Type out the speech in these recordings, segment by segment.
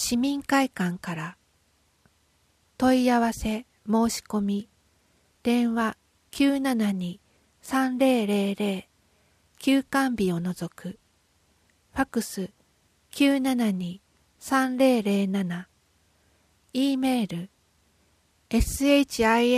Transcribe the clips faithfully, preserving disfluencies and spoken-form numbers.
市民会館から問い合わせ申し込み電話 きゅうななに さんぜろぜろぜろ 休館日を除くファクス きゅうななに さんぜろぜろなな E メール シミン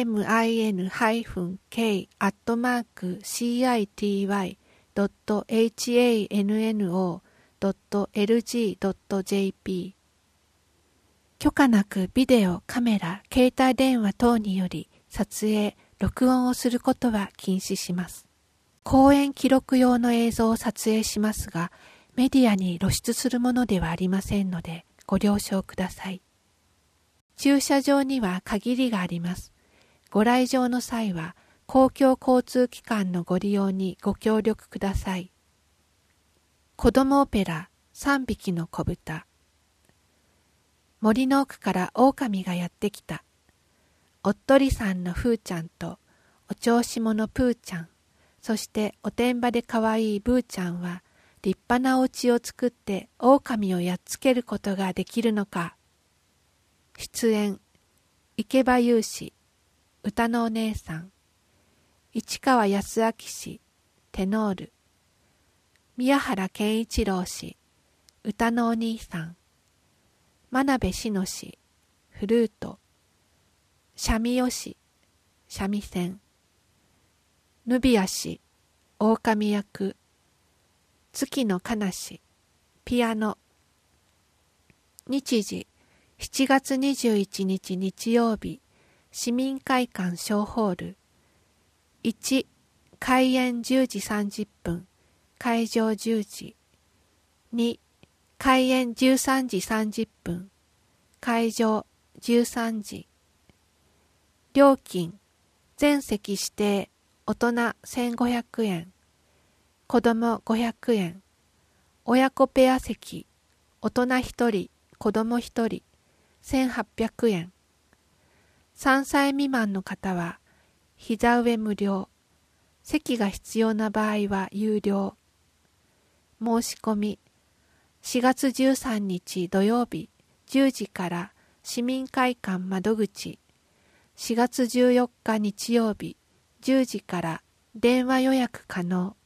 -k アットマーク シーアイティーワイ ドット ハンノ ドット エルジー ドット ジェーピー 許可なくビデオ、カメラ、携帯電話等により撮影、録音をすることは禁止します。講演記録用の映像を撮影しますが、メディアに露出するものではありませんので、ご了承ください。駐車場には限りがあります。ご来場の際は、公共交通機関のご利用にご協力ください。子供オペラ、さんびきの子豚。森の奥から狼がやってきた。おっとりさんのふーちゃんと、お調子者プーちゃん、そしておてんばでかわいいブーちゃんは、立派なお家を作って狼をやっつけることができるのか。出演、池場雄氏、歌のお姉さん、市川康明氏、テノール、宮原健一郎氏、歌のお兄さん、真鍋志乃氏、フルート、三味よ氏、三味線、ヌビア氏、狼役、月野かな氏、ピアノ。日時、しちがつにじゅういちにち日曜日、市民会館小ホール。いち、開演じゅうじさんじゅっぷん、会場じゅうじ。に、開演じゅうさんじさんじゅっぷん、会場じゅうさんじ。料金、全席指定、大人せんごひゃくえん、子供ごひゃくえん、親子ペア席、大人ひとり、子供ひとり、せんはっぴゃくえん。さんさい未満の方は、膝上無料、席が必要な場合は有料。申し込み、しがつじゅうさんにち土曜日じゅうじから市民会館窓口、しがつじゅうよっか日曜日じゅうじから電話予約可能。